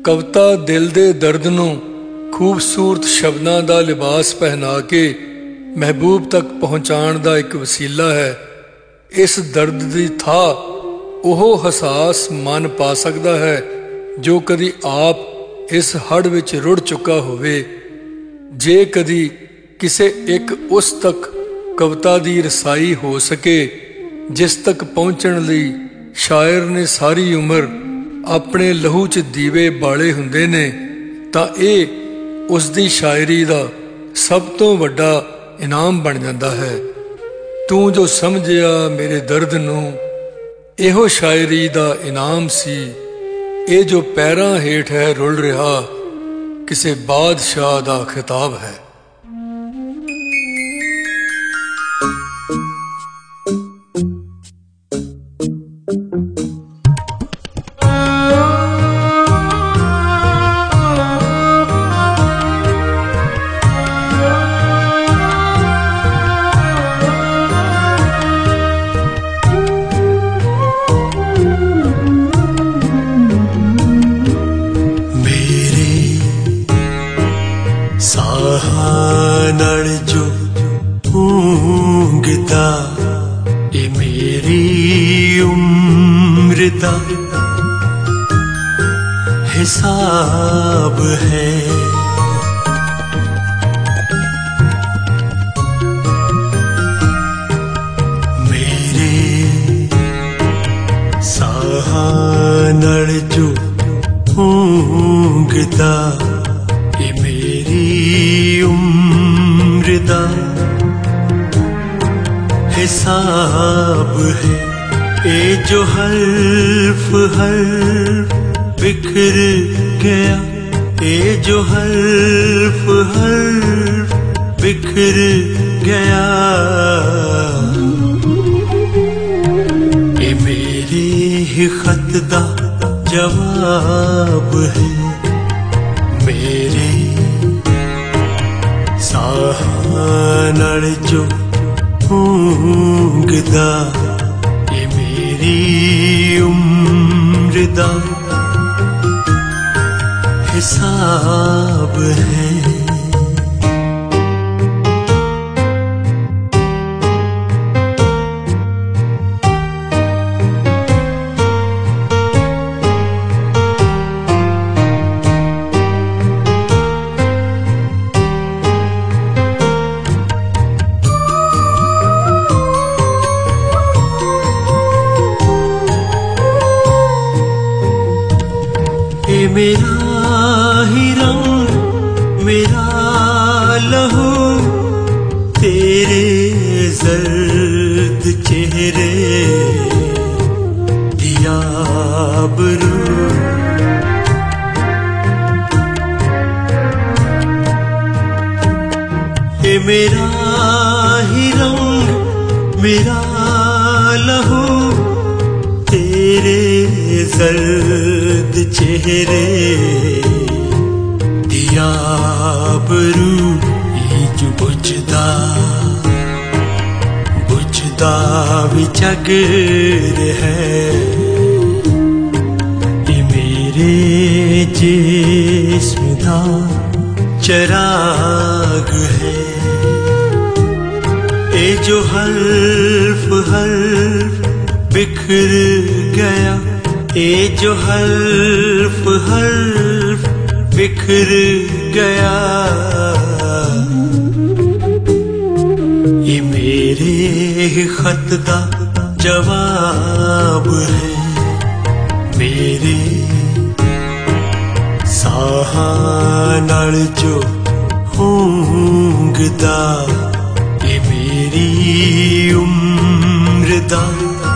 कविता दिल दे दर्द नूं खूबसूरत शब्दां दा लिबास पहना के महबूब तक पहुँचाण दा एक वसीला है। इस दर्द दी था ओह हसास मन पा सकदा है जो कदी आप इस हड़ विच रुड़ चुका होवे। जे कदी किसे एक उस तक कविता दी रसाई हो सके जिस तक पहुँचण लई शायर ने सारी उम्र अपने लहू च दीवे बाले हुंदे ने, तां इह उस दी शायरी दा सब तो वड्डा इनाम बन जांदा है। तू जो समझिया मेरे दर्द नूं इहो शायरी दा इनाम सी। ये जो पैरां हेठ है रुल रहा किसे बादशाह दा खिताब है। नाल जो ऊंघता ये मेरी उम्र दा हिसाब है। मेरे साह नाल जो ऊंघता ये मेरी उम्र दा हिसाब है। ये जो हल्फ हल्फ बिखर गया, ये जो हल्फ हल्फ बिखर गया, ये मेरे ही खत दा जवाब है। मेरे साह नाल जो ऊंघदा ये मेरी उम्र दा हिसाब है। ये मेरा ही रंग मेरा लहू तेरे जर्द चेहरे दिया आबरू। ये मेरा ही रंग मेरा लहू तेरे जर्द चेहरे दिया आबरू। ये जो बुझदा बुझदा भी जगर है, ये मेरे जिस्म दा चराग है। ये जो हल्फ हल्फ बिखर गया, ये जो हल्फ हल्फ बिखर गया, ये मेरे खत दा जवाब है। मेरे साह नाल जो ऊंघदा ये मेरी उम्र दा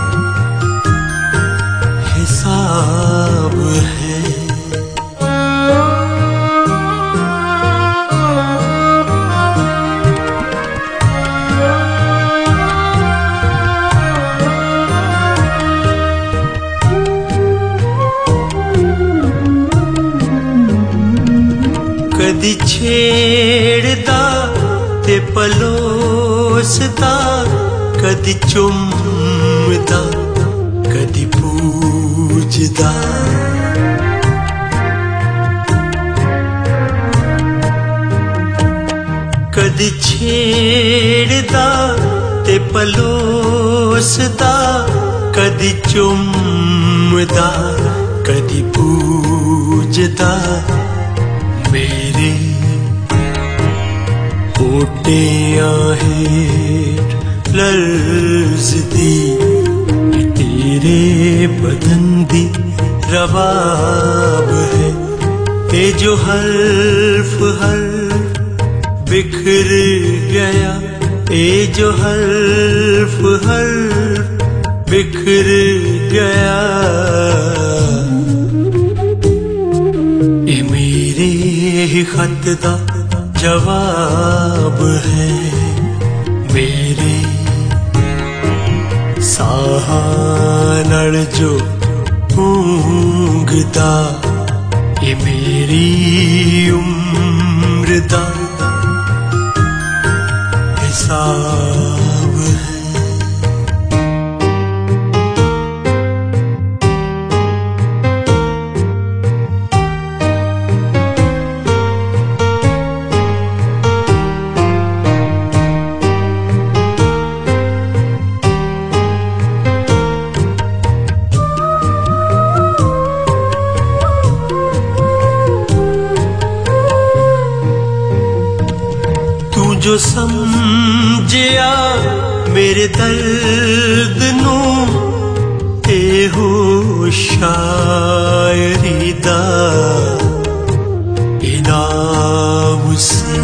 हिसाब है। कदी छेड़दा ते पलोसदा, कदी चुमदा कदी पूजदा, कदी छेड़दा ते पलोसदा, कदी चुमदा कदी पूजदा, मेरे होठियां हेठ लर्ज़दी, तेरे बदन दी रबाब है। ये जो हर्फ बिखर गया, ये जो हर्फ बिखर गया, ये मेरे खत दा जवाब है। मेरे साहां नाल जो ऊंघदा, ये मेरी उम्र दा हिसाब है। जो समझिया मेरे दर्द नू, ए हो शायरी दा इनाम सी।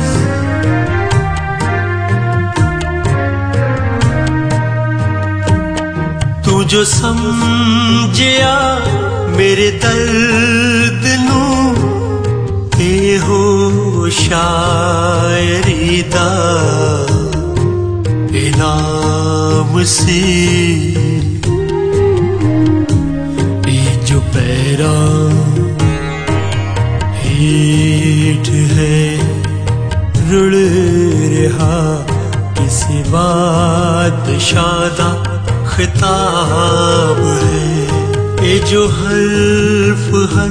तू जो समझिया मेरे दर्द नू, ए हो शायरी दा इनाम सी। ये जो पैरा हेठ है रुड़ रहा, किसी बादशाह दा खिताब है। ये जो हर्फ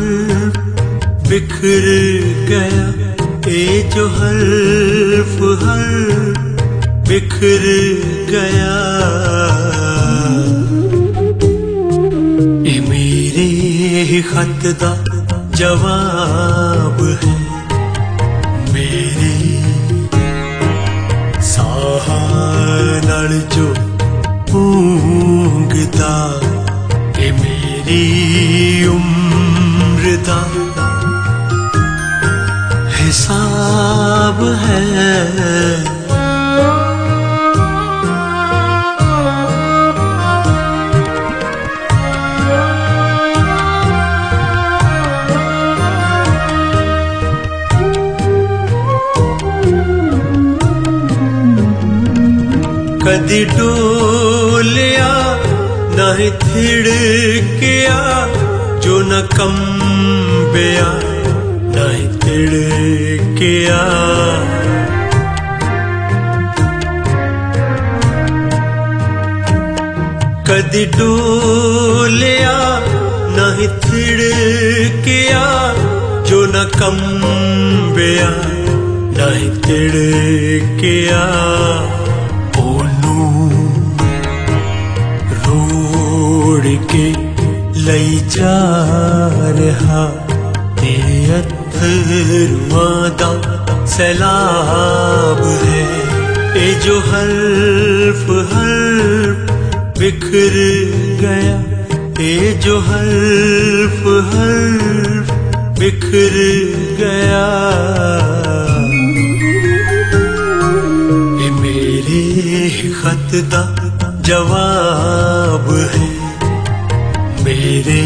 बिखर गया, ये जो हर्फ बिखर गया, ये मेरे खत दा जवाब है। मेरे साहां नाल जो ऊंघदा, ये मेरी उम्र दा हिसाब है। कदी डोलिया नहीं थिड़किया, जो न कंबिया नहीं तिड़किया, कदी डोलिया नहीं थिड़किया, जो न कंबिया नहीं तिड़किया। रोड़ के लई जा रहा, तेरे अथरुआं दा सैलाब है। ये जो हर्फ बिखर गया, ये जो हर्फ बिखर गया, ये मेरे खत दा जवाब है। मेरे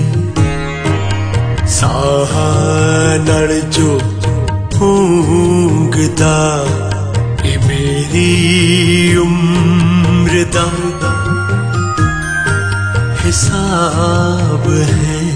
साहां नाल जो ऊंघदा, ये मेरी उम्र दा हिसाब है।